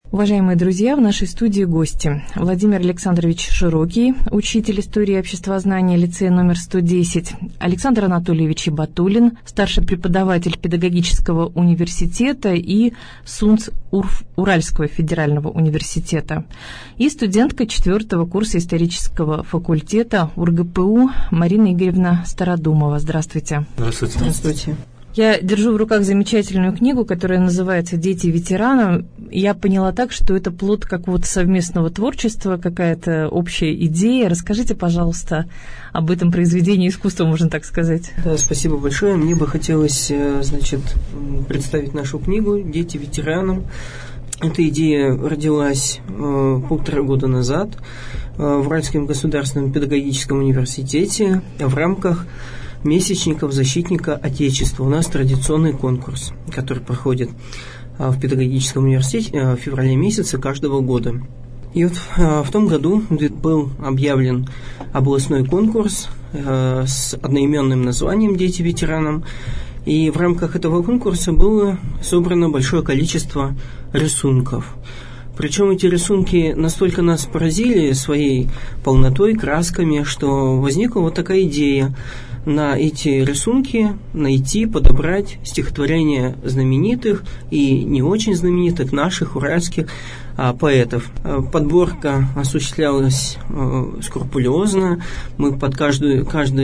Уважаемые друзья, в нашей студии гости. Владимир Александрович Широкий, учитель истории и обществознания лицея номер 110, Александр Анатольевич Ибатуллин, старший преподаватель педагогического университета и СУНЦ Уральского федерального университета, и студентка 4-го курса исторического факультета УрГПУ Марина Игоревна Стародумова. Здравствуйте. Здравствуйте. Здравствуйте. Я держу в руках замечательную книгу, которая называется «Дети ветерана». Я поняла так, что это плод какого-то совместного творчества, какая-то общая идея. Расскажите, пожалуйста, об этом произведении искусства, можно так сказать. Да, спасибо большое. Мне бы хотелось, представить нашу книгу «Дети ветеранам». Эта идея родилась 1,5 года назад в Уральском государственном педагогическом университете в рамках месячников защитника Отечества. У нас традиционный конкурс, который проходит в педагогическом университете в феврале месяце каждого года. И вот в том году был объявлен областной конкурс с одноименным названием «Дети ветеранам». И в рамках этого конкурса было собрано большое количество рисунков. Причем эти рисунки настолько нас поразили своей полнотой, красками, что возникла вот такая идея на эти рисунки найти, подобрать стихотворения знаменитых и не очень знаменитых наших уральских поэтов. Подборка осуществлялась скрупулезно. Мы под каждый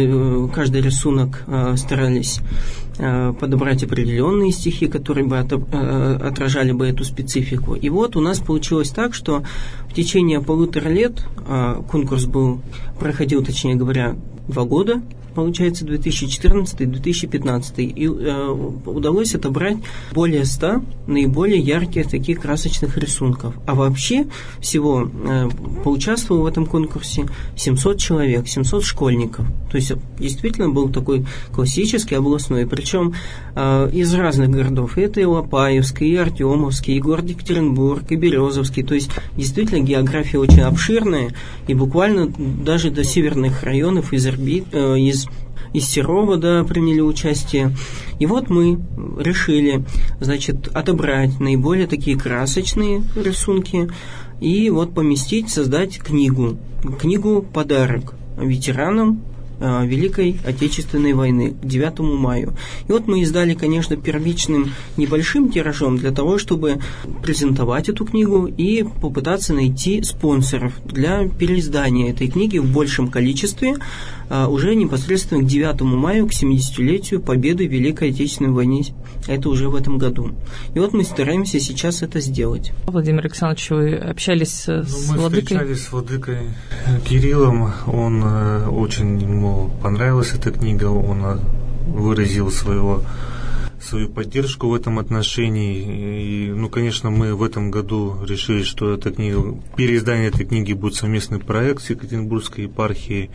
рисунок старались подобрать определенные стихи, которые бы отражали бы эту специфику. И вот у нас получилось так, что в течение 1,5 лет конкурс проходил, точнее говоря, 2 года, получается, 2014-2015, и удалось отобрать более 100 наиболее ярких таких красочных рисунков. А вообще всего поучаствовало в этом конкурсе 700 человек, 700 школьников. То есть действительно был такой классический областной, причем из разных городов. И это и Лопаевский, и Артемовский, и город Екатеринбург, и Березовский. То есть действительно география очень обширная, и буквально даже до северных районов из Серова, приняли участие. И вот мы решили, отобрать наиболее такие красочные рисунки и вот поместить, создать книгу-подарок ветеранам Великой Отечественной войны к 9 мая. И вот мы издали, конечно, первичным небольшим тиражом для того, чтобы презентовать эту книгу и попытаться найти спонсоров для переиздания этой книги в большем количестве уже непосредственно к 9 мая, к 70-летию победы в Великой Отечественной войне. Это уже в этом году. И вот мы стараемся сейчас это сделать. Владимир Александрович, вы общались с владыкой? Мы встречались с владыкой Кириллом. Он ему понравилась эта книга, он выразил свою поддержку в этом отношении. И, конечно, мы в этом году решили, что переиздание этой книги будет совместный проект с Екатеринбургской епархией.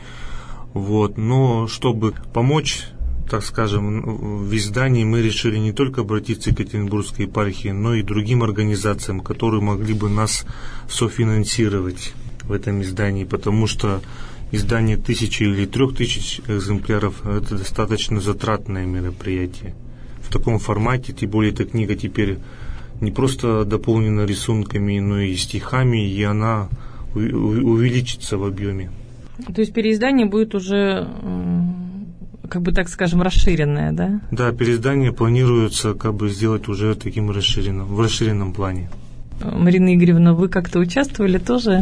Но чтобы помочь, так скажем, в издании, мы решили не только обратиться к Екатеринбургской епархии, но и другим организациям, которые могли бы нас софинансировать в этом издании, потому что издание 1000 или 3000 экземпляров – это достаточно затратное мероприятие. В таком формате, тем более эта книга теперь не просто дополнена рисунками, но и стихами, и она увеличится в объеме. То есть переиздание будет уже, так скажем, расширенное, да? Да, переиздание планируется сделать уже таким в расширенном плане. Марина Игоревна, вы как-то участвовали тоже?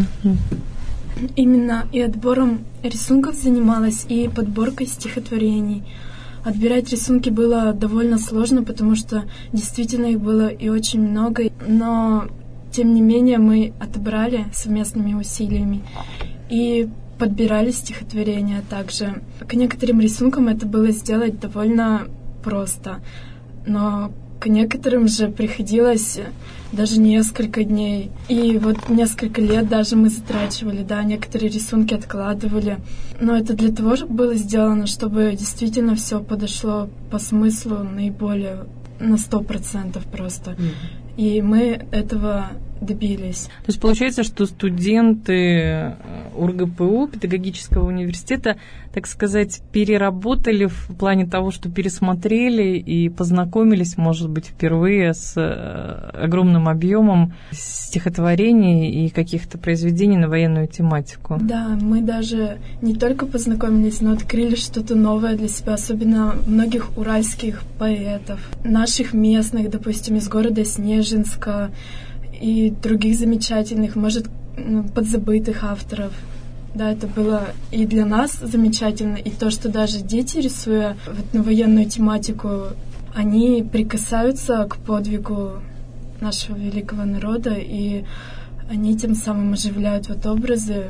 Именно и отбором рисунков занималась, и подборкой стихотворений. Отбирать рисунки было довольно сложно, потому что действительно их было и очень много, но тем не менее мы отобрали совместными усилиями и подбирали стихотворения также. К некоторым рисункам это было сделать довольно просто, но к некоторым же приходилось даже несколько дней. И вот несколько лет даже мы затрачивали, некоторые рисунки откладывали. Но это для того же было сделано, чтобы действительно все подошло по смыслу наиболее на 100% просто. И мы этого добились. То есть получается, что студенты УрГПУ, педагогического университета, так сказать, переработали в плане того, что пересмотрели и познакомились, может быть, впервые с огромным объемом стихотворений и каких-то произведений на военную тематику. Да, мы даже не только познакомились, но открыли что-то новое для себя, особенно многих уральских поэтов, наших местных, допустим, из города Снежинска, и других замечательных, может, подзабытых авторов. Да, это было и для нас замечательно, и то, что даже дети, рисуя на военную тематику, они прикасаются к подвигу нашего великого народа, и они тем самым оживляют образы,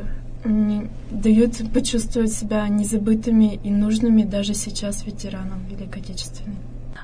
дают почувствовать себя незабытыми и нужными даже сейчас ветеранам Великой Отечественной.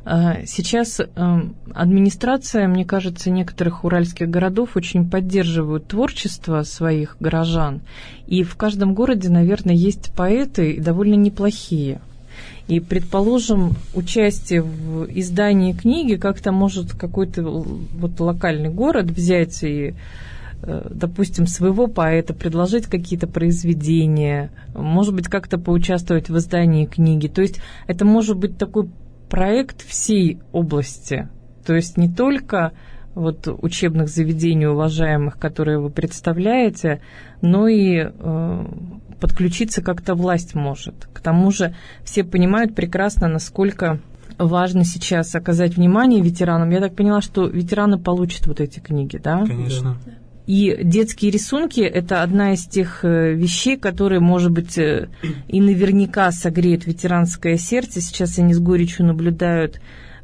Сейчас администрация, мне кажется, некоторых уральских городов очень поддерживают творчество своих горожан. И в каждом городе, наверное, есть поэты, и довольно неплохие. И, предположим, участие в издании книги как-то может какой-то вот локальный город взять и, допустим, своего поэта, предложить какие-то произведения, может быть, как-то поучаствовать в издании книги. То есть это может быть такой проект всей области, то есть не только вот учебных заведений уважаемых, которые вы представляете, но и подключиться как-то власть может. К тому же все понимают прекрасно, насколько важно сейчас оказать внимание ветеранам. Я так поняла, что ветераны получат вот эти книги, да? Конечно. И детские рисунки – это одна из тех вещей, которые, может быть, и наверняка согреют ветеранское сердце. Сейчас они с горечью наблюдают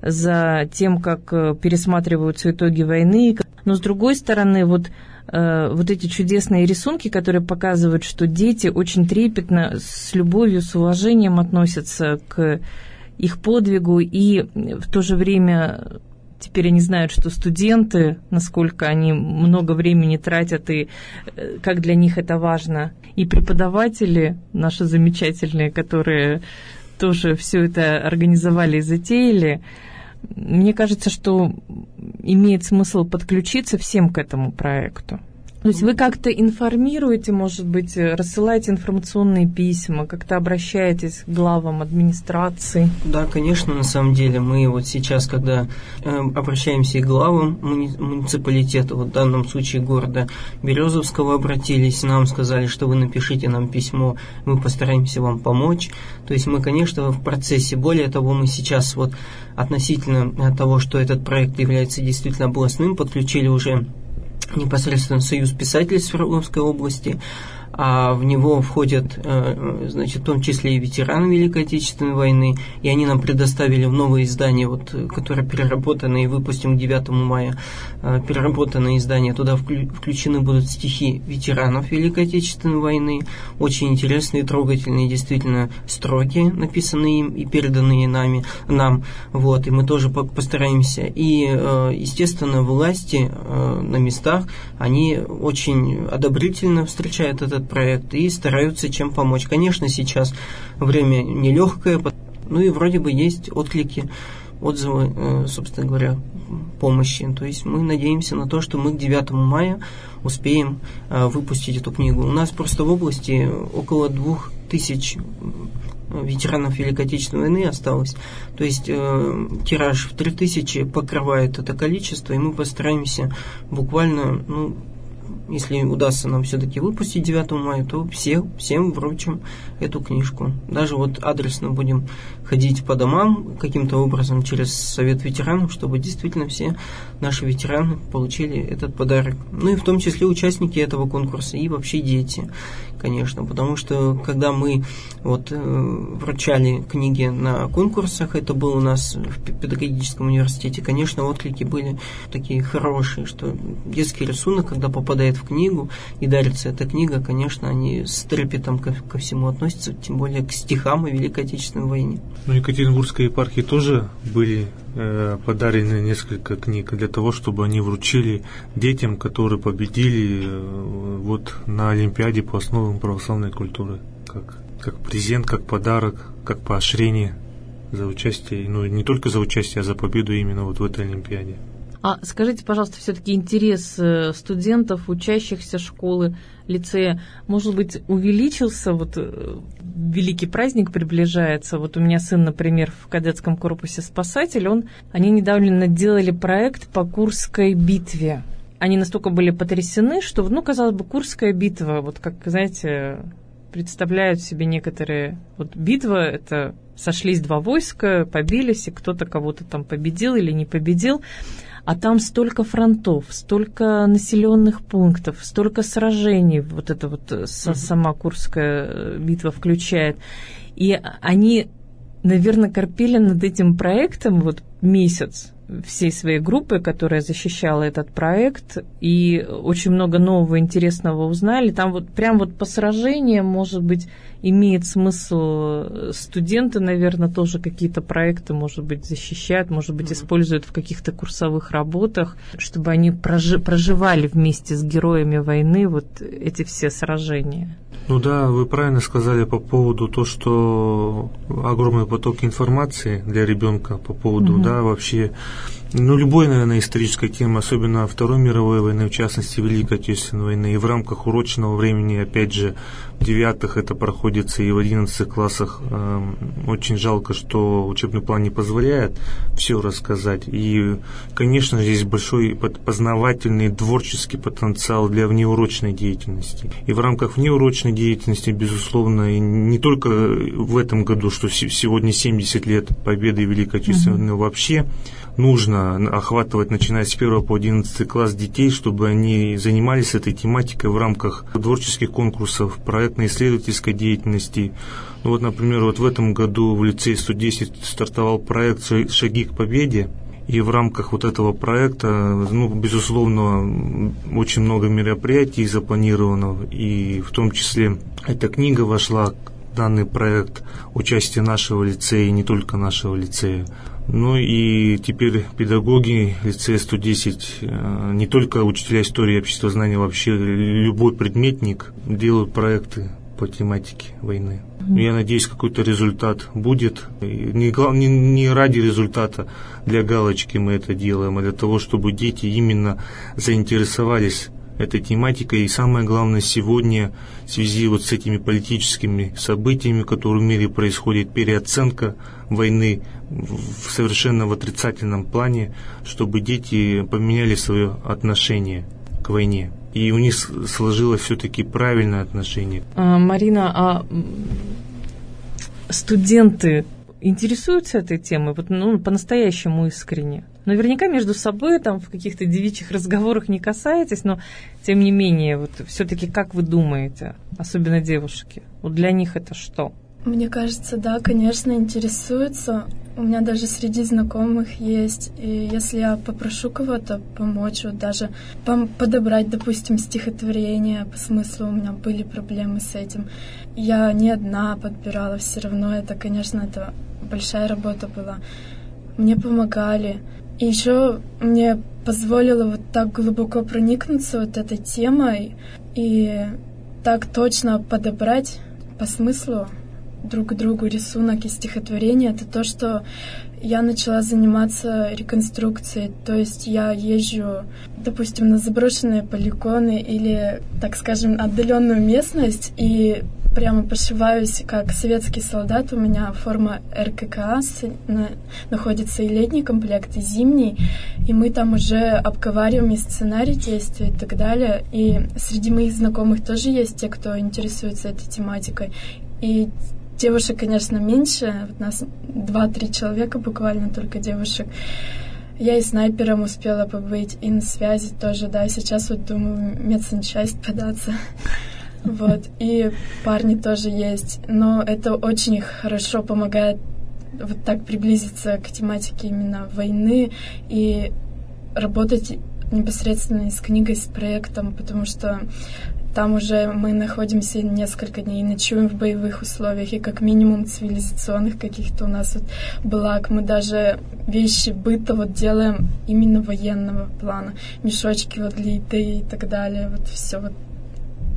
за тем, как пересматриваются итоги войны. Но, с другой стороны, вот эти чудесные рисунки, которые показывают, что дети очень трепетно, с любовью, с уважением относятся к их подвигу, и в то же время теперь они знают, что студенты, насколько они много времени тратят и как для них это важно. И преподаватели наши замечательные, которые тоже все это организовали и затеяли, мне кажется, что имеет смысл подключиться всем к этому проекту. То есть вы как-то информируете, может быть, рассылаете информационные письма, как-то обращаетесь к главам администрации? Да, конечно, на самом деле. Мы вот сейчас, когда обращаемся к главам муниципалитета, вот в данном случае города Березовского, обратились, нам сказали, что вы напишите нам письмо, мы постараемся вам помочь. То есть мы, конечно, в процессе. Более того, мы сейчас вот относительно того, что этот проект является действительно областным, подключили уже непосредственно Союз писателей Свердловской области, а в него входят, значит, в том числе и ветераны Великой Отечественной войны, и они нам предоставили в новое издание, вот, которое переработано и выпустим к 9 мая, переработанное издание, туда включены будут стихи ветеранов Великой Отечественной войны, очень интересные, трогательные действительно строки, написанные им и переданные нам, вот, и мы тоже постараемся. И, естественно, власти на местах, они очень одобрительно встречают этот проект и стараются чем помочь. Конечно, сейчас время нелегкое, ну и вроде бы есть отклики, отзывы, собственно говоря, помощи. То есть мы надеемся на то, что мы к 9 мая успеем выпустить эту книгу. У нас просто в области около 2000 ветеранов Великой Отечественной войны осталось. То есть тираж в 3000 покрывает это количество, и мы постараемся буквально, если удастся нам все-таки выпустить 9 мая, то всем вручим эту книжку. Даже вот адресно будем ходить по домам каким-то образом через Совет ветеранов, чтобы действительно все наши ветераны получили этот подарок. Ну и в том числе участники этого конкурса и вообще дети, конечно. Потому что когда мы вот вручали книги на конкурсах, это было у нас в педагогическом университете, конечно, отклики были такие хорошие, что детский рисунок, когда попадает в книгу и дарится эта книга, конечно, они с трепетом ко всему относятся, тем более к стихам о Великой Отечественной войне. Ну, Екатеринбургской епархии тоже были подарены несколько книг для того, чтобы они вручили детям, которые победили вот на Олимпиаде по основам православной культуры, как презент, как подарок, как поощрение за участие, ну не только за участие, а за победу именно вот в этой Олимпиаде. А скажите, пожалуйста, все-таки интерес студентов, учащихся школы, лицея, может быть, увеличился? Вот великий праздник приближается. Вот у меня сын, например, в кадетском корпусе «Спасатель», они недавно делали проект по Курской битве. Они настолько были потрясены, что, казалось бы, Курская битва, вот как, знаете, представляют себе некоторые... Вот битва — это сошлись два войска, побились, и кто-то кого-то там победил или не победил. А там столько фронтов, столько населенных пунктов, столько сражений, вот это вот сама Курская битва включает. И они, наверное, корпели над этим проектом вот месяц всей своей группы, которая защищала этот проект, и очень много нового интересного узнали. Там вот прям вот по сражениям, может быть, имеет смысл, студенты, наверное, тоже какие-то проекты, может быть, защищают, может быть, используют в каких-то курсовых работах, чтобы они проживали вместе с героями войны вот эти все сражения. Ну да, вы правильно сказали по поводу того, что огромный поток информации для ребенка по поводу, да, вообще, любой, наверное, исторической темы, особенно Второй мировой войны, в частности, Великой Отечественной войны, и в рамках урочного времени, опять же, в 9-х это проходится, и в 11 классах. Очень жалко, что учебный план не позволяет все рассказать. И, конечно, здесь большой познавательный, творческий потенциал для внеурочной деятельности. И в рамках внеурочной деятельности, безусловно, и не только в этом году, что сегодня 70 лет победы Великой Отечественной войны, вообще нужно охватывать, начиная с 1 по 11 класс детей, чтобы они занимались этой тематикой в рамках творческих конкурсов, проектно-исследовательской деятельности. Вот, например, вот в этом году в лицее 110 стартовал проект «Шаги к победе». И в рамках вот этого проекта, безусловно, очень много мероприятий запланировано, и в том числе эта книга вошла в данный проект, участие нашего лицея и не только нашего лицея. И теперь педагоги лицея 110, не только учителя истории и обществознания, вообще любой предметник делают проекты по тематике войны. Я надеюсь, какой-то результат будет. Не ради результата для галочки мы это делаем, а для того, чтобы дети именно заинтересовались этой тематикой. И самое главное, сегодня в связи вот с этими политическими событиями, которые в мире происходят, переоценка войны совершенно в отрицательном плане, чтобы дети поменяли свое отношение к войне. И у них сложилось все-таки правильное отношение. Марина, а студенты интересуются этой темой по-настоящему искренне? Наверняка между собой там в каких-то девичьих разговорах не касаетесь, но тем не менее, вот все-таки как вы думаете, особенно девушки, вот для них это что? Мне кажется, да, конечно, интересуются. У меня даже среди знакомых есть. И если я попрошу кого-то помочь, вот даже подобрать, допустим, стихотворение по смыслу, у меня были проблемы с этим. Я не одна подбирала, все равно это, конечно, это большая работа была. Мне помогали. И еще мне позволило вот так глубоко проникнуться вот этой темой и так точно подобрать по смыслу друг к другу рисунок и стихотворение. Это то, что я начала заниматься реконструкцией. То есть я езжу, допустим, на заброшенные полигоны или, так скажем, отдаленную местность и прямо пошиваюсь как советский солдат. У меня форма РККА, находится и летний комплект, и зимний. И мы там уже обговариваем и сценарий действий и так далее. И среди моих знакомых тоже есть те, кто интересуется этой тематикой. И девушек, конечно, меньше. Вот нас 2-3 человека буквально, только девушек. Я и снайпером успела побыть, и на связи тоже, да. Сейчас вот думаю в медсанчасть податься. Вот. И парни тоже есть. Но это очень хорошо помогает вот так приблизиться к тематике именно войны и работать непосредственно и с книгой, с проектом, потому что там уже мы находимся несколько дней, ночуем в боевых условиях, и как минимум цивилизационных каких-то у нас вот благ. Мы даже вещи быта вот делаем именно военного плана. Мешочки вот для еды и так далее. Вот все вот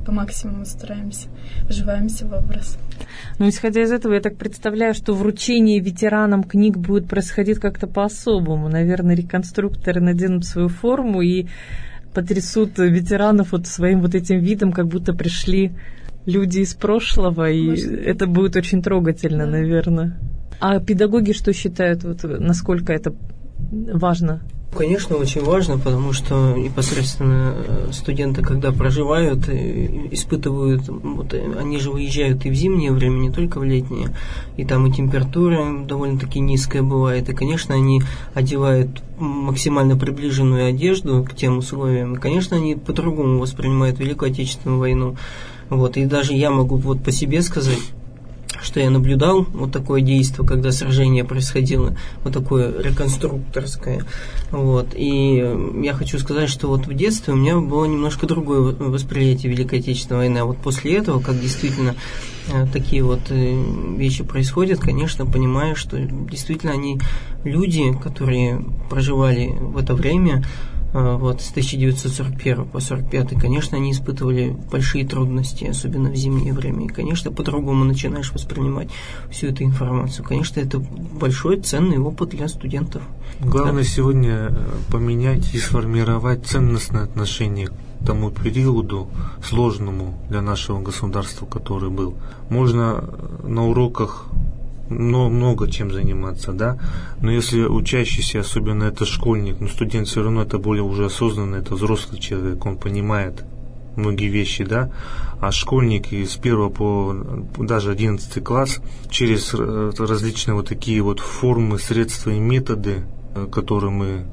по максимуму стараемся, вживаемся в образ. Ну, исходя из этого, я так представляю, что вручение ветеранам книг будет происходить как-то по-особому. Наверное, реконструкторы наденут свою форму и потрясут ветеранов вот своим вот этим видом, как будто пришли люди из прошлого, и это будет очень трогательно, да, наверное. А педагоги что считают, вот, насколько это важно? Конечно, очень важно, потому что непосредственно студенты, когда проживают, испытывают, вот, они же выезжают и в зимнее время, не только в летнее, и там и температура довольно-таки низкая бывает, и, конечно, они одевают максимально приближенную одежду к тем условиям, и, конечно, они по-другому воспринимают Великую Отечественную войну. Вот, и даже я могу вот по себе сказать, что я наблюдал вот такое действие, когда сражение происходило, вот такое реконструкторское. Вот. И я хочу сказать, что вот в детстве у меня было немножко другое восприятие Великой Отечественной войны. А вот после этого, как действительно такие вот вещи происходят, конечно, понимаю, что действительно они люди, которые проживали в это время, вот, с 1941 по 1945, конечно, они испытывали большие трудности, особенно в зимнее время. И, конечно, по-другому начинаешь воспринимать всю эту информацию. Конечно, это большой, ценный опыт для студентов. Главное сегодня поменять и сформировать ценностное отношение к тому периоду сложному для нашего государства, который был. Можно на уроках много чем заниматься, да, но если учащийся, особенно это школьник, но студент все равно это более уже осознанный, это взрослый человек, он понимает многие вещи, да, а школьник из 1 по даже 11 класс через различные вот такие вот формы, средства и методы, которые мы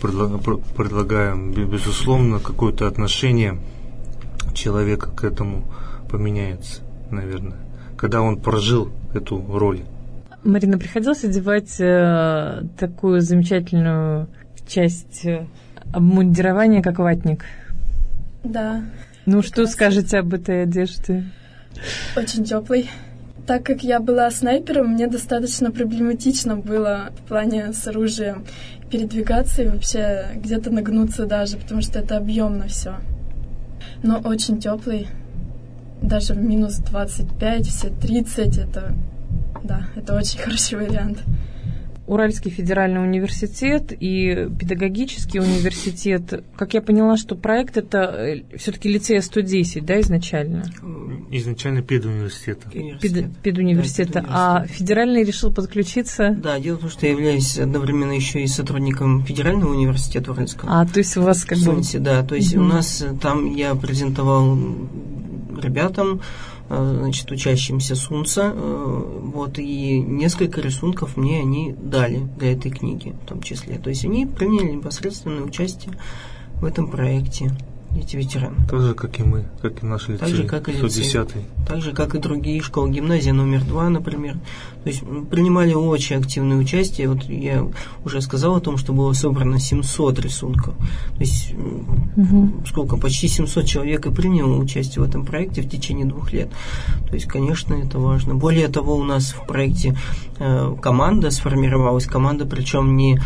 предлагаем, безусловно, какое-то отношение человека к этому поменяется, наверное, когда он прожил эту роль. Марина, приходилось одевать такую замечательную часть обмундирования, как ватник? Да. Ну, что скажете об этой одежде? Очень теплый. Так как я была снайпером, мне достаточно проблематично было в плане с оружием передвигаться и вообще где-то нагнуться даже, потому что это объемно все. Но очень теплый. Даже в минус 25, все 30, это очень хороший вариант. Уральский федеральный университет и педагогический университет. Как я поняла, что проект это все-таки лицея 110, да, изначально? Изначально педуниверситета. Педуниверситета. А федеральный решил подключиться? Да, дело в том, что я являюсь одновременно еще и сотрудником федерального университета Уральского. А, то есть у вас как бы... Да, то есть у нас там я презентовал ребятам, значит, учащимся СУНЦа, вот, и несколько рисунков мне они дали для этой книги, в том числе. То есть они приняли непосредственное участие в этом проекте, эти ветераны. Так же, как и мы, как и наш лицей, так же, как и 110-й. Так же, как и другие школы, гимназия номер 2, например. То есть принимали очень активное участие. Вот я уже сказал о том, что было собрано 700 рисунков. То есть сколько? Почти 700 человек и приняло участие в этом проекте в течение 2 лет. То есть, конечно, это важно. Более того, у нас в проекте команда сформировалась. Команда, причем не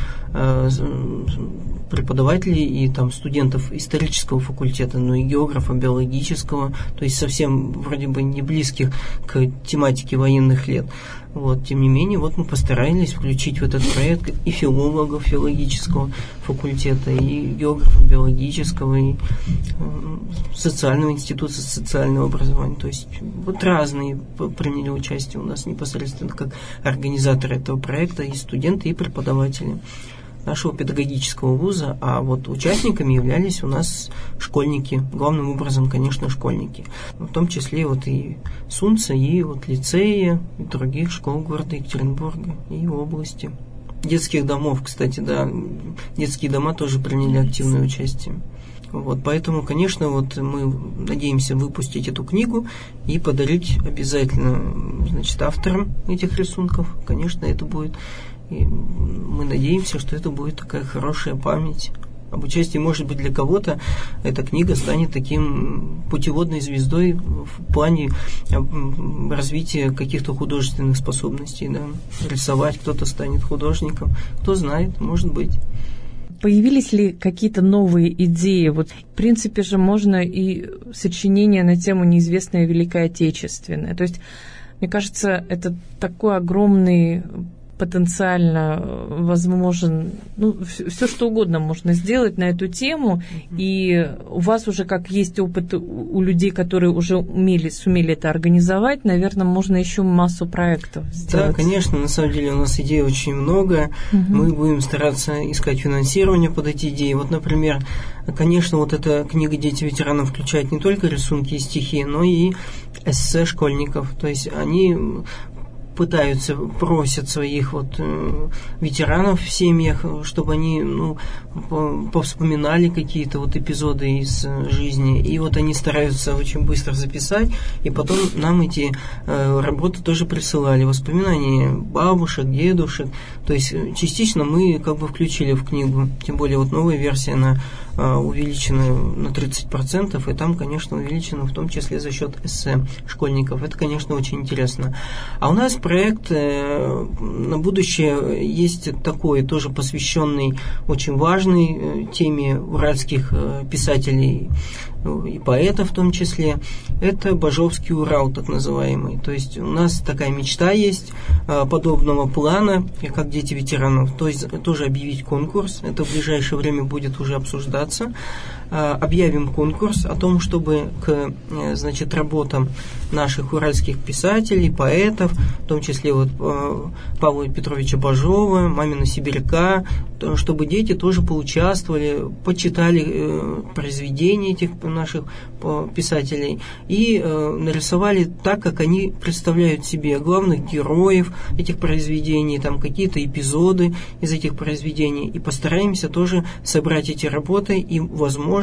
преподавателей и там студентов исторического факультета, но и географа, биологического, то есть совсем вроде бы не близких к тематике военных лет. Вот, тем не менее, вот мы постарались включить в этот проект и филологов филологического факультета, и географов биологического, и социального института социального образования. То есть вот разные приняли участие у нас непосредственно как организаторы этого проекта, и студенты, и преподаватели нашего педагогического вуза, а вот участниками являлись у нас школьники, главным образом, конечно, школьники, в том числе вот и СУНЦа, и вот лицеи, и других школ города Екатеринбурга и области. Детских домов, кстати, да, детские дома тоже приняли активное участие. Вот, поэтому, конечно, вот мы надеемся выпустить эту книгу и подарить обязательно, значит, авторам этих рисунков. Конечно, это будет, и мы надеемся, что это будет такая хорошая память об участии. Может быть, для кого-то эта книга станет таким путеводной звездой в плане развития каких-то художественных способностей, да. Рисовать, кто-то станет художником, кто знает, может быть. появились ли какие-то новые идеи? Вот, в принципе же, можно и сочинение на тему «Неизвестная Великая Отечественная». То есть, мне кажется, это такой огромный потенциально возможен, все что угодно можно сделать на эту тему, и у вас уже как есть опыт у людей, которые уже сумели это организовать, наверное, можно еще массу проектов сделать. Да, конечно, на самом деле у нас идей очень много, мы будем стараться искать финансирование под эти идеи. Вот, например, конечно, вот эта книга «Дети ветеранов» включает не только рисунки и стихи, но и эссе школьников, то есть они просят своих ветеранов в семьях, чтобы они повспоминали какие-то эпизоды из жизни. И они стараются очень быстро записать, и потом нам эти работы тоже присылали. Воспоминания бабушек, дедушек. То есть частично мы включили в книгу. Тем более новая версия, она увеличена на 30%, и там, конечно, увеличена в том числе за счет эссе школьников. Это, конечно, очень интересно. А у нас проект на будущее есть такой, тоже посвященный очень важной теме уральских писателей и поэтов в том числе. Это Бажовский Урал, так называемый. То есть у нас такая мечта есть подобного плана, как «Дети ветеранов». То есть тоже объявить конкурс. Это в ближайшее время будет уже обсуждаться. Объявим конкурс о том, чтобы к работам наших уральских писателей, поэтов, в том числе Павла Петровича Бажова, Мамина Сибиряка, чтобы дети тоже поучаствовали, почитали произведения этих наших писателей и нарисовали так, как они представляют себе главных героев этих произведений, там какие-то эпизоды из этих произведений, и постараемся тоже собрать эти работы, и возможно,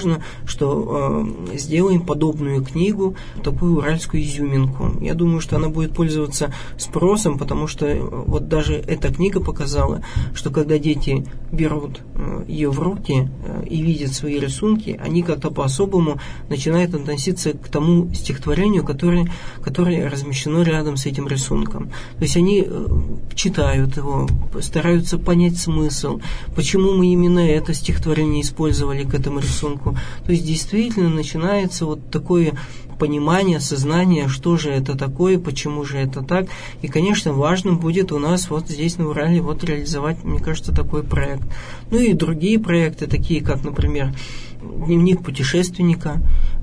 что сделаем подобную книгу, такую уральскую изюминку. Я думаю, что она будет пользоваться спросом, потому что даже эта книга показала, что когда дети берут ее в руки и видят свои рисунки, они как-то по-особому начинают относиться к тому стихотворению, которое размещено рядом с этим рисунком. То есть они читают его, стараются понять смысл, почему мы именно это стихотворение использовали к этому рисунку. То есть действительно начинается такое понимание, осознание, что же это такое, почему же это так. И, конечно, важно будет у нас здесь на Урале реализовать, мне кажется, такой проект. И другие проекты, такие как, например, дневник путешественника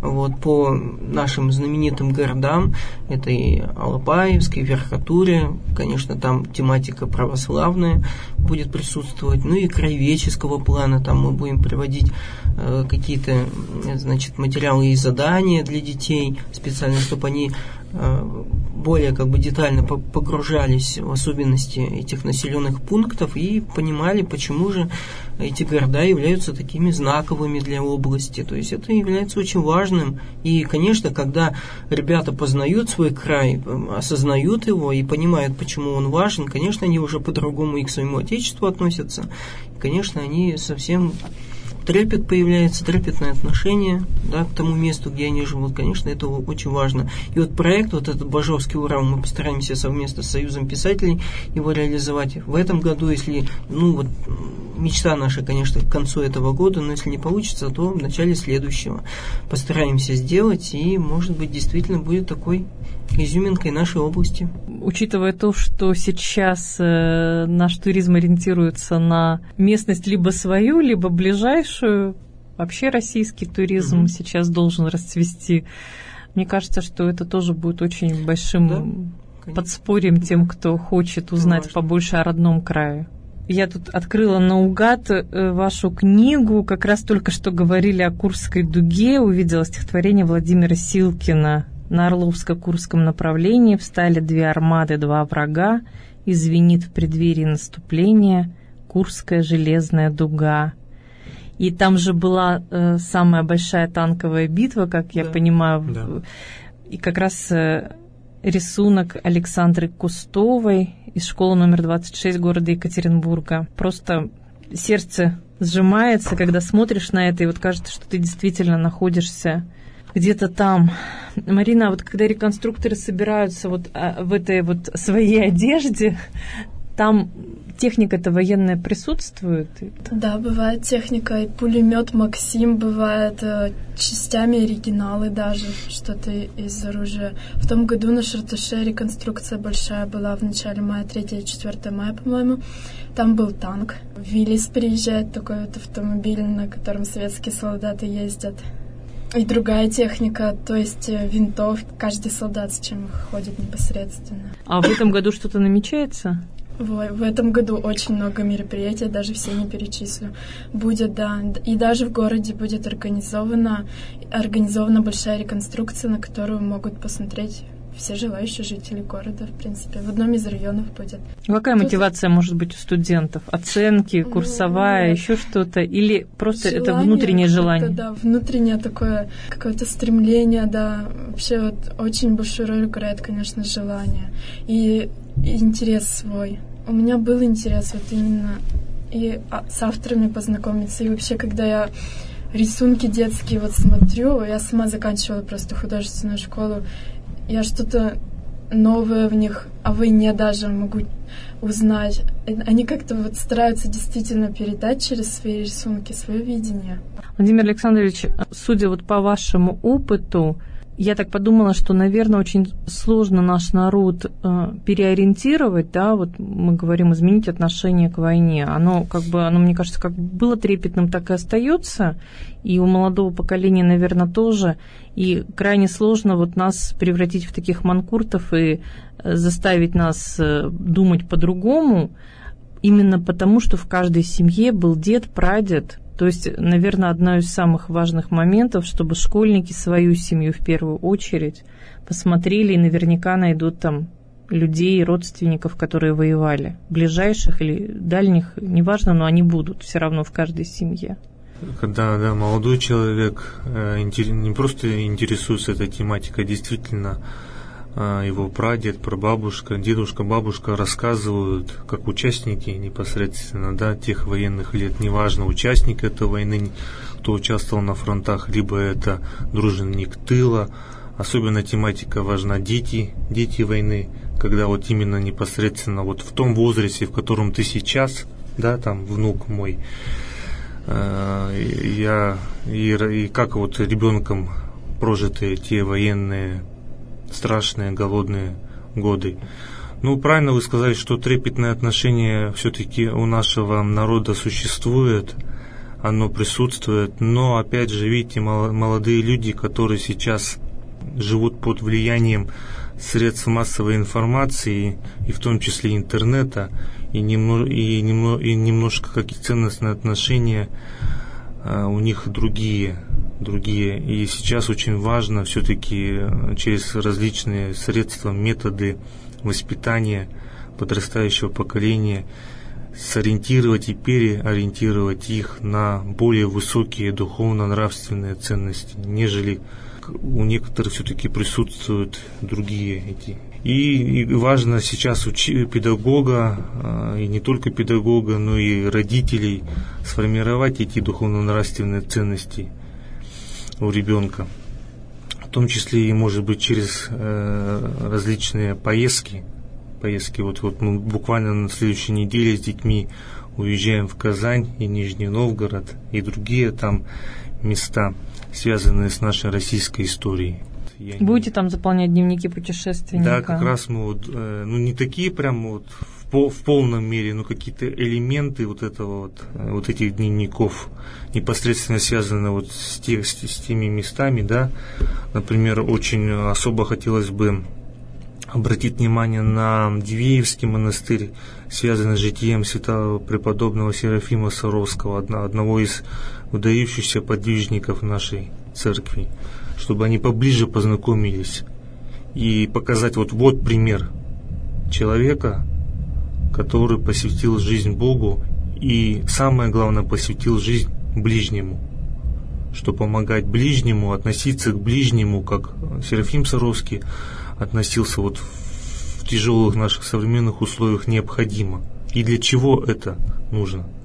по нашим знаменитым городам. Это и Алапаевск, и Верхотурье. Конечно, там тематика православная будет присутствовать. И краеведческого плана. Там мы будем приводить какие-то материалы и задания для детей специально, чтобы они более детально погружались в особенности этих населенных пунктов и понимали, почему же эти города являются такими знаковыми для области. То есть это является очень важным. И, конечно, когда ребята познают свой край, осознают его и понимают, почему он важен, конечно, они уже по-другому и к своему отечеству относятся. И, конечно, они совсем... Трепет появляется, трепетное отношение к тому месту, где они живут. Конечно, это очень важно. И проект, этот Бажовский Урал, мы постараемся совместно с Союзом писателей его реализовать в этом году. Если, мечта наша, конечно, к концу этого года, но если не получится, то в начале следующего постараемся сделать, и, может быть, действительно будет такой изюминкой нашей области. Учитывая то, что сейчас наш туризм ориентируется на местность либо свою, либо ближайшую, вообще российский туризм сейчас должен расцвести. Мне кажется, что это тоже будет очень большим подспорьем тем, кто хочет узнать побольше о родном крае. Я тут открыла наугад вашу книгу, как раз только что говорили о Курской дуге, увидела стихотворение Владимира Силкина. На Орловско-Курском направлении встали 2 армады, 2 врага, и звенит в преддверии наступления Курская железная дуга. И там же была самая большая танковая битва, как я понимаю, и как раз рисунок Александры Кустовой из школы номер 26 города Екатеринбурга. Просто сердце сжимается, когда смотришь на это, и кажется, что ты действительно находишься где-то там. Марина, когда реконструкторы собираются в этой своей одежде, Там техника-то военная присутствует? Да, бывает техника, и пулемет Максим, бывает частями оригиналы даже, что-то из оружия. В том году на Шарташе реконструкция большая была в начале мая, 3-4 мая, по-моему. Там был танк. Виллис приезжает, такой вот автомобиль, на котором советские солдаты ездят. И другая техника, то есть винтовки. Каждый солдат с чем ходит непосредственно. А в этом году что-то намечается? В этом году очень много мероприятий, даже все не перечислю. Будет, да. И даже в городе будет организована большая реконструкция, на которую могут посмотреть все желающие жители города, в принципе. В одном из районов будет. Какая мотивация может быть у студентов? Оценки, курсовая, еще что-то? Или просто желание, это внутреннее желание? Да, внутреннее такое какое-то стремление, да. Вообще вот очень большую роль играет, конечно, желание. И интерес свой. У меня был интерес вот именно и с авторами познакомиться. И вообще, когда я рисунки детские вот смотрю, я сама заканчивала просто художественную школу, я что-то новое в них о войне даже могу узнать. Они как-то вот стараются действительно передать через свои рисунки свое видение. Владимир Александрович, судя вот по вашему опыту, я так подумала, что, наверное, очень сложно наш народ переориентировать, да, вот мы говорим, изменить отношение к войне. Оно, мне кажется, как было трепетным, так и остается, и у молодого поколения, наверное, тоже, и крайне сложно вот нас превратить в таких манкуртов и заставить нас думать по-другому, именно потому, что в каждой семье был дед, прадед. То есть, наверное, одно из самых важных моментов, чтобы школьники свою семью в первую очередь посмотрели и наверняка найдут там людей, родственников, которые воевали, ближайших или дальних, неважно, но они будут все равно в каждой семье. Когда молодой человек не просто интересуется этой тематикой, а действительно его прадед, прабабушка, дедушка, бабушка рассказывают, как участники непосредственно, да, тех военных лет, неважно, участник этой войны, кто участвовал на фронтах, либо это дружинник тыла. Особенно тематика важна дети войны, когда вот именно непосредственно вот в том возрасте, в котором ты сейчас, да, там внук мой, и как вот ребенком прожиты те военные страшные голодные годы. Ну, правильно вы сказали, что трепетное отношение все-таки у нашего народа существует, оно присутствует, но, опять же, видите, молодые люди, которые сейчас живут под влиянием средств массовой информации, и в том числе интернета, и немножко какие ценностные отношения у них другие. И сейчас очень важно все-таки через различные средства, методы воспитания подрастающего поколения сориентировать и переориентировать их на более высокие духовно-нравственные ценности, нежели у некоторых все-таки присутствуют другие эти. И важно сейчас педагога, и не только педагога, но и родителей сформировать эти духовно-нравственные ценности у ребенка, в том числе и, может быть, через различные поездки. Вот мы буквально на следующей неделе с детьми уезжаем в Казань и Нижний Новгород и другие там места, связанные с нашей российской историей. Будете там заполнять дневники путешественника? Да, как раз мы вот, не такие прям вот в полном мере, но какие-то элементы вот этих дневников непосредственно связаны вот с теми местами, да. Например, очень особо хотелось бы обратить внимание на Дивеевский монастырь, связанный с житием святого преподобного Серафима Саровского, одного из выдающихся подвижников нашей церкви, чтобы они поближе познакомились и показать вот пример человека, который посвятил жизнь Богу и, самое главное, посвятил жизнь ближнему, что помогать ближнему, относиться к ближнему, как Серафим Саровский относился вот в тяжелых наших современных условиях, необходимо. И для чего это нужно?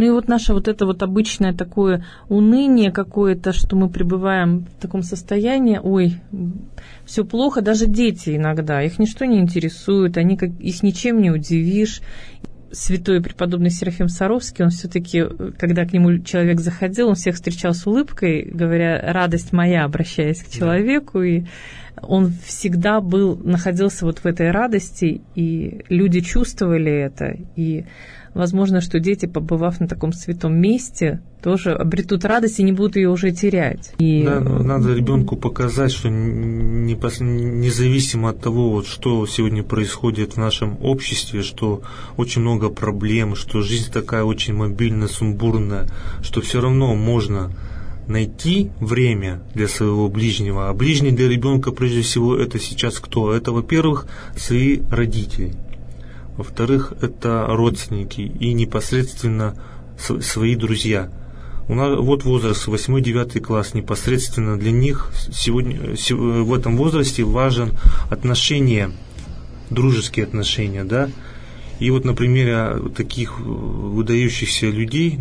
Ну и вот наше вот это вот обычное такое уныние какое-то, что мы пребываем в таком состоянии, ой, все плохо, даже дети иногда, их ничто не интересует, их ничем не удивишь. Святой преподобный Серафим Саровский, он все-таки, когда к нему человек заходил, он всех встречал с улыбкой, говоря: радость моя, обращаясь к человеку, и он всегда находился вот в этой радости, и люди чувствовали это, и возможно, что дети, побывав на таком святом месте, тоже обретут радость и не будут ее уже терять. Да, надо ребенку показать, что независимо от того, вот, что сегодня происходит в нашем обществе, что очень много проблем, что жизнь такая очень мобильная, сумбурная, что все равно можно найти время для своего ближнего. А ближний для ребенка, прежде всего, это сейчас кто? Это, во-первых, свои родители. Во-вторых, это родственники и непосредственно свои друзья. У нас вот возраст 8-9 класс, непосредственно для них сегодня, в этом возрасте важен отношения, дружеские отношения, да. И вот на примере таких выдающихся людей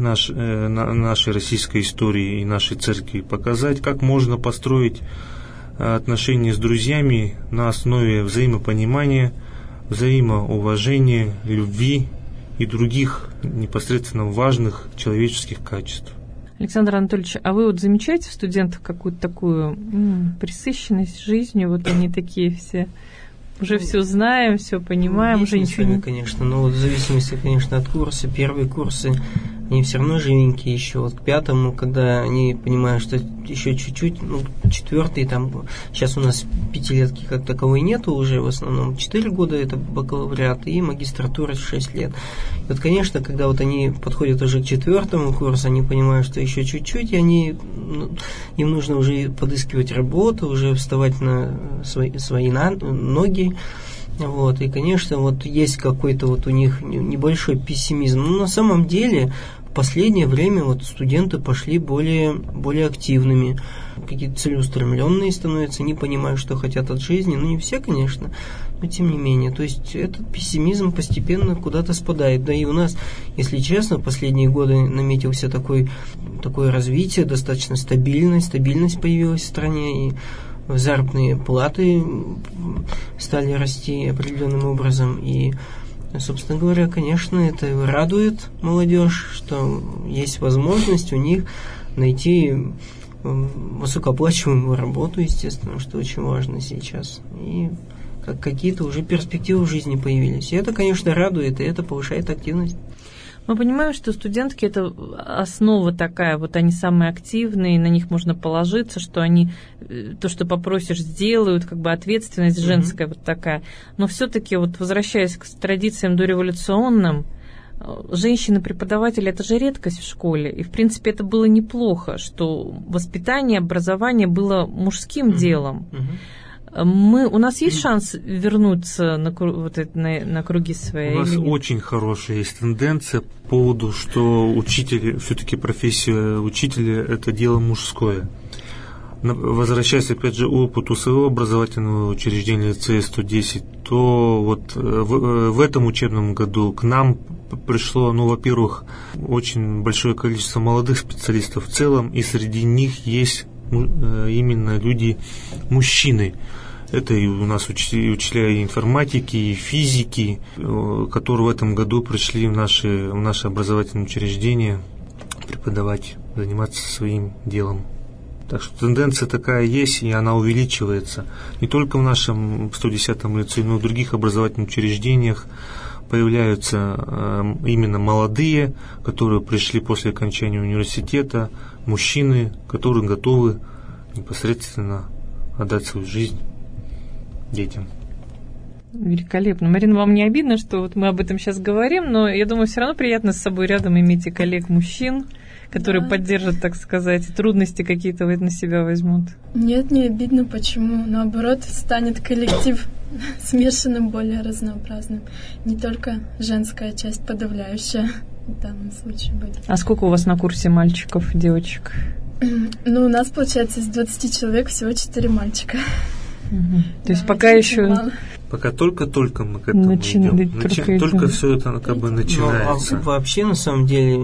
нашей российской истории и нашей церкви показать, как можно построить отношения с друзьями на основе взаимопонимания, взаимоуважения, любви и других непосредственно важных человеческих качеств. Александр Анатольевич, а вы вот замечаете в студентах какую-то такую пресыщенность жизнью? Вот они такие все, уже все знаем, все понимаем, уже ничего не... Конечно, но вот в зависимости, конечно, от курса. Первые курсы, они все равно живенькие еще. Вот к 5-му, когда они понимают, что еще чуть-чуть, 4-й, там, сейчас у нас 5-летки как таковой нету уже, в основном 4 года это бакалавриат и магистратура 6 лет. И вот, конечно, когда вот они подходят уже к 4-му курсу, они понимают, что еще чуть-чуть, и им нужно уже подыскивать работу, уже вставать на свои ноги. Вот, и, конечно, вот есть какой-то вот у них небольшой пессимизм. Но на самом деле в последнее время вот студенты пошли более активными, какие-то целеустремленные становятся, не понимают, что хотят от жизни. Ну, не все, конечно, но тем не менее. То есть этот пессимизм постепенно куда-то спадает. Да и у нас, если честно, в последние годы наметился такое развитие, достаточно стабильность появилась в стране, и заработные платы стали расти определенным образом. И, собственно говоря, конечно, это радует молодежь, что есть возможность у них найти высокооплачиваемую работу, естественно, что очень важно сейчас. И какие-то уже перспективы в жизни появились. И это, конечно, радует, и это повышает активность. Мы понимаем, что студентки – это основа такая, вот они самые активные, на них можно положиться, что они то, что попросишь, сделают, как бы ответственность женская вот такая. Но все-таки, вот возвращаясь к традициям дореволюционным, женщины-преподаватели – это же редкость в школе. И, в принципе, это было неплохо, что воспитание, образование было мужским делом. У нас есть шанс вернуться на круги свои? У нас очень хорошая есть тенденция по поводу, что учитель, все-таки профессия учителя – это дело мужское. Возвращаясь, опять же, к опыту своего образовательного учреждения лицея 110, то вот в этом учебном году к нам пришло, во-первых, очень большое количество молодых специалистов в целом, и среди них есть именно люди-мужчины. Это и у нас учителя информатики, и физики, которые в этом году пришли в наше образовательное учреждение преподавать, заниматься своим делом. Так что тенденция такая есть, и она увеличивается. Не только в нашем 110-м лицее, но и в других образовательных учреждениях появляются именно молодые, которые пришли после окончания университета, мужчины, которые готовы непосредственно отдать свою жизнь детям. Великолепно. Марина, вам не обидно, что вот мы об этом сейчас говорим, но я думаю, все равно приятно с собой рядом иметь и коллег-мужчин, которые поддержат, так сказать, и трудности какие-то на себя возьмут. Нет, не обидно. Почему? Наоборот, станет коллектив смешанным, более разнообразным. Не только женская часть подавляющая в данном случае будет. А сколько у вас на курсе мальчиков, девочек? У нас, получается, из 20 человек всего 4 мальчика. То есть пока еще... Мало. Пока только мы к этому идем. Только все это как бы начинается. А вообще, на самом деле,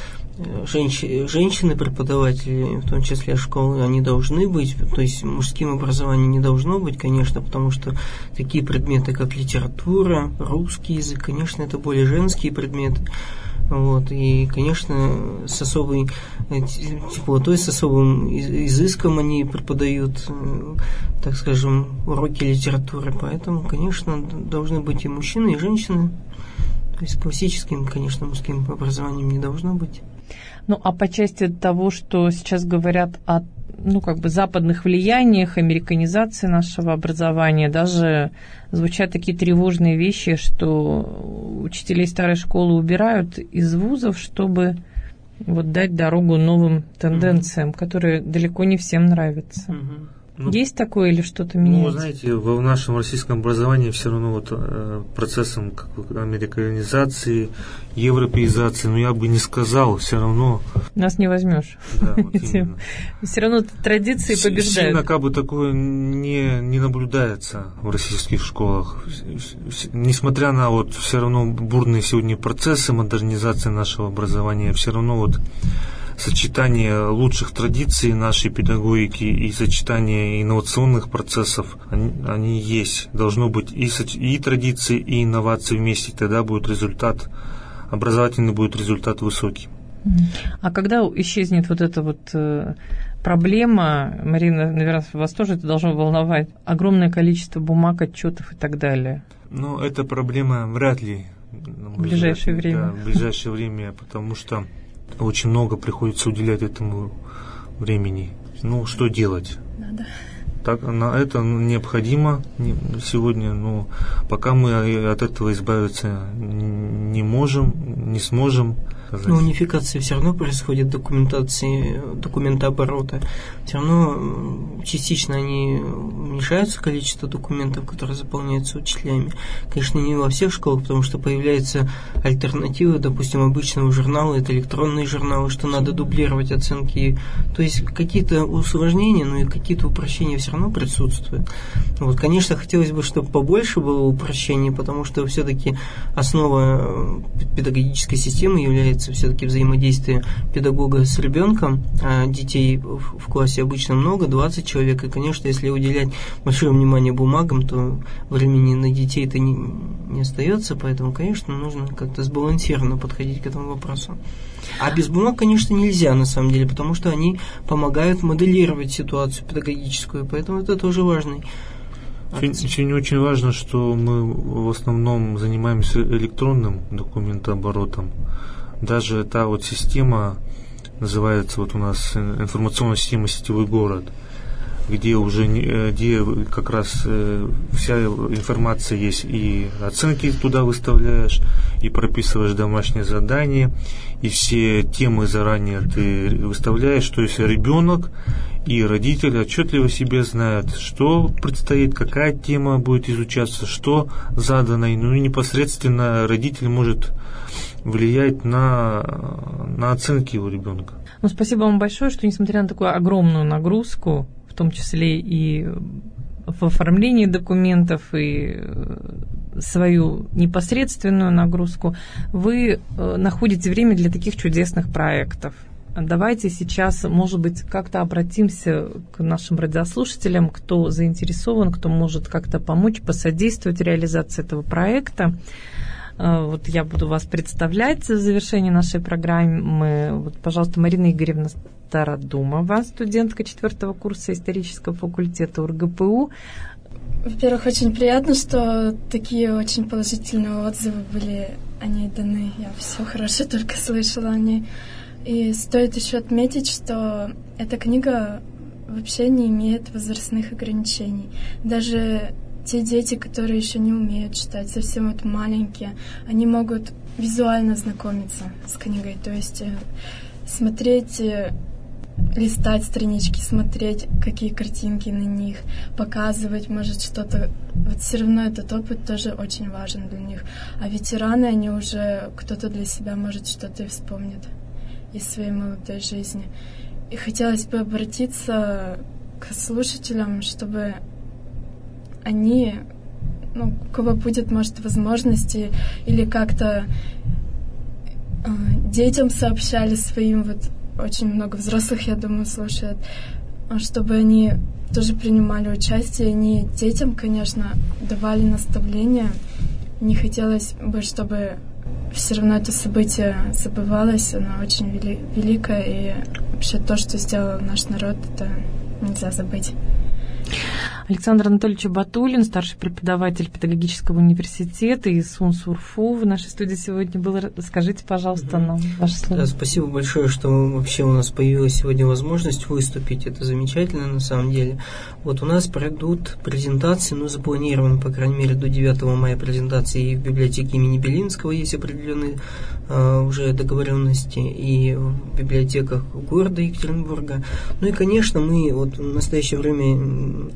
женщины-преподаватели, в том числе школы, они должны быть, то есть мужским образованием не должно быть, конечно, потому что такие предметы, как литература, русский язык, конечно, это более женские предметы. Вот, и, конечно, с особой теплотой, с особым изыском они преподают, так скажем, уроки литературы. Поэтому, конечно, должны быть и мужчины, и женщины. То есть классическим, конечно, мужским образованием не должно быть. Ну, а по части того, что сейчас говорят о западных влияниях, американизации нашего образования, даже звучат такие тревожные вещи, что учителей старой школы убирают из вузов, чтобы дать дорогу новым тенденциям, которые далеко не всем нравятся. Есть такое или что-то меняется? Вы знаете, в нашем российском образовании все равно процессом американизации, европеизации, я бы не сказал, все равно... Нас не возьмешь. Да, именно. Все равно традиции побеждают. Сильно такое не наблюдается в российских школах. Несмотря на все равно бурные сегодня процессы модернизации нашего образования, все равно сочетание лучших традиций нашей педагогики и сочетание инновационных процессов, они есть. Должно быть и традиции, и инновации вместе, тогда будет результат, образовательный будет результат высокий. А когда исчезнет эта проблема, Марина, наверное, вас тоже это должно волновать, огромное количество бумаг, отчетов и так далее? Эта проблема вряд ли в ближайшее время. Да, в ближайшее время, потому что очень много приходится уделять этому времени. Что делать? Надо. Так, это необходимо сегодня, но пока мы от этого избавиться не сможем. Но унификация все равно происходит, документооборота. Все равно частично они уменьшаются, количество документов, которые заполняются учителями. Конечно, не во всех школах, потому что появляются альтернативы, допустим, обычного журнала, это электронные журналы, что надо дублировать оценки. То есть какие-то усложнения, но и какие-то упрощения все равно присутствуют. Конечно, хотелось бы, чтобы побольше было упрощений, потому что все-таки основа педагогической системы является все-таки взаимодействие педагога с ребенком, а детей в классе обычно много, 20 человек, и, конечно, если уделять большое внимание бумагам, то времени на детей-то не остается, поэтому, конечно, нужно как-то сбалансированно подходить к этому вопросу. А без бумаг, конечно, нельзя, на самом деле, потому что они помогают моделировать ситуацию педагогическую, поэтому это тоже важный. Очень важно, что мы в основном занимаемся электронным документооборотом. Даже та система, называется у нас информационная система «Сетевой город», где как раз вся информация есть, и оценки туда выставляешь, и прописываешь домашнее задание, и все темы заранее ты выставляешь, то есть ребенок и родители отчетливо себе знают, что предстоит, какая тема будет изучаться, что задано, и непосредственно родитель может влиять на оценки его ребенка. Спасибо вам большое, что, несмотря на такую огромную нагрузку, в том числе и в оформлении документов, и свою непосредственную нагрузку, вы находите время для таких чудесных проектов. Давайте сейчас, может быть, как-то обратимся к нашим радиослушателям, кто заинтересован, кто может как-то помочь, посодействовать реализации этого проекта. Я буду вас представлять в завершении нашей программы. Пожалуйста, Марина Игоревна Стародумова, студентка 4-го курса исторического факультета УрГПУ. Во-первых, очень приятно, что такие очень положительные отзывы были о ней даны. Я все хорошо только слышала о ней. И стоит еще отметить, что эта книга вообще не имеет возрастных ограничений. Даже те дети, которые еще не умеют читать, совсем маленькие, они могут визуально знакомиться с книгой. То есть смотреть, листать странички, смотреть, какие картинки на них, показывать, может, что-то. Все равно этот опыт тоже очень важен для них. А ветераны, они уже, кто-то для себя, может, что-то и вспомнит из своей молодой жизни. И хотелось бы обратиться к слушателям, чтобы они у кого будет, может, возможности, или как-то детям сообщали своим, вот очень много взрослых, я думаю, слушают, чтобы они тоже принимали участие. Они детям, конечно, давали наставления. Не хотелось бы, чтобы все равно это событие забывалось. Оно очень великое, и вообще то, что сделал наш народ, это нельзя забыть. Александр Анатольевич Батулин, старший преподаватель педагогического университета из СУНСУРФУ, в нашей студии сегодня был. Расскажите, пожалуйста, нам ваше слово. Да, спасибо большое, что вообще у нас появилась сегодня возможность выступить. Это замечательно, на самом деле. Вот у нас пройдут презентации, запланированы, по крайней мере, до 9 мая презентации и в библиотеке имени Белинского есть определенные уже договоренности, и в библиотеках города Екатеринбурга. И, конечно, мы вот в настоящее время,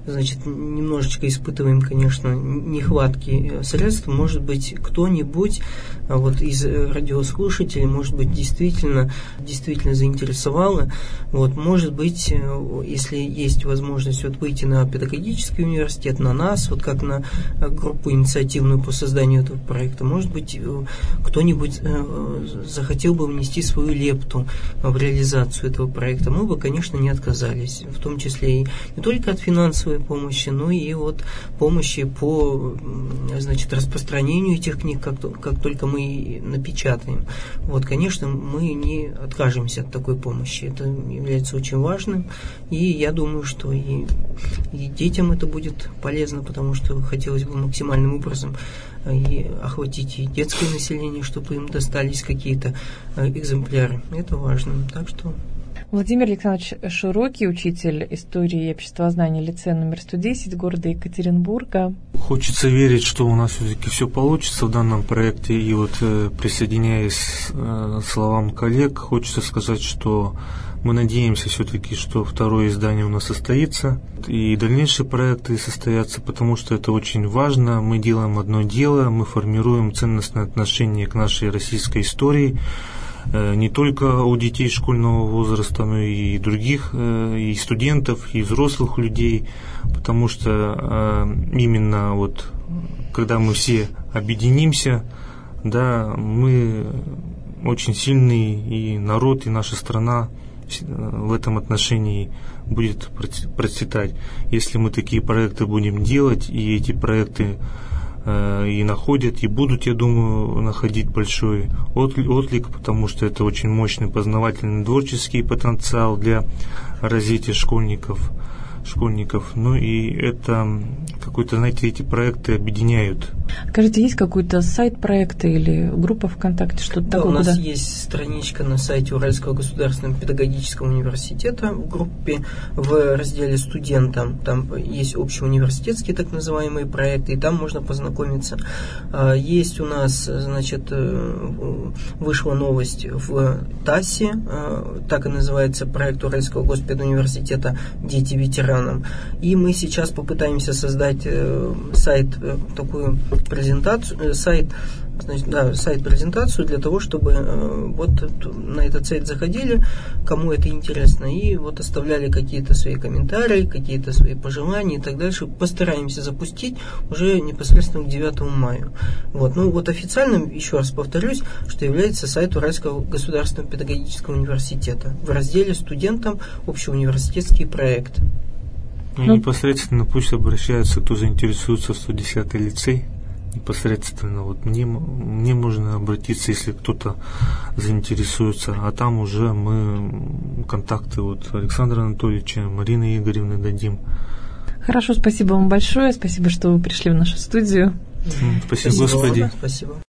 немножечко испытываем, конечно, нехватки средств. Может быть, кто-нибудь вот из радиослушателей, может быть, действительно заинтересовало. Вот, может быть, если есть возможность выйти на педагогический университет, на нас, вот как на группу инициативную по созданию этого проекта, может быть, кто-нибудь захотел бы внести свою лепту в реализацию этого проекта, мы бы, конечно, не отказались, в том числе и не только от финансовой помощи, но и от помощи по распространению этих книг, как только мы напечатаем. Вот, конечно, мы не откажемся от такой помощи. Это является очень важным, и я думаю, что и детям это будет полезно, потому что хотелось бы максимальным образом и охватить и детское население, чтобы им достались какие-то экземпляры. Это важно. Так что... Владимир Александрович Широкий, учитель истории и обществознания лицея номер 110 города Екатеринбурга. Хочется верить, что у нас все-таки все получится в данном проекте. И присоединяясь к словам коллег, хочется сказать, что мы надеемся все-таки, что второе издание у нас состоится, и дальнейшие проекты состоятся, потому что это очень важно. Мы делаем одно дело, мы формируем ценностное отношение к нашей российской истории, не только у детей школьного возраста, но и других, и студентов, и взрослых людей, потому что именно когда мы все объединимся, мы очень сильный и народ, и наша страна в этом отношении будет процветать. Если мы такие проекты будем делать, и эти проекты и находят, и будут, я думаю, находить большой отклик, потому что это очень мощный познавательный творческий потенциал для развития школьников. И это эти проекты объединяют. Скажите, есть какой-то сайт проекта или группа ВКонтакте, что-то такое? У нас есть страничка на сайте Уральского государственного педагогического университета в группе, в разделе «Студентам». Там есть общеуниверситетские так называемые проекты, и там можно познакомиться. Есть у нас, вышла новость в ТАССе, так и называется проект Уральского госпедуниверситета «Дети ветеранам». И мы сейчас попытаемся создать сайт-презентацию для того, чтобы на этот сайт заходили, кому это интересно, и оставляли какие-то свои комментарии, какие-то свои пожелания и так дальше. Постараемся запустить уже непосредственно к 9 мая. Официальным, еще раз повторюсь, что является сайт Уральского государственного педагогического университета в разделе «Студентам. Общеуниверситетские проекты». Непосредственно пусть обращаются, кто заинтересуется в 110-й лицей. Непосредственно мне можно обратиться, если кто-то заинтересуется, а там уже мы контакты Александра Анатольевича, Марины Игоревны дадим. Хорошо, спасибо вам большое, спасибо, что вы пришли в нашу студию. Спасибо, Господи. Спасибо.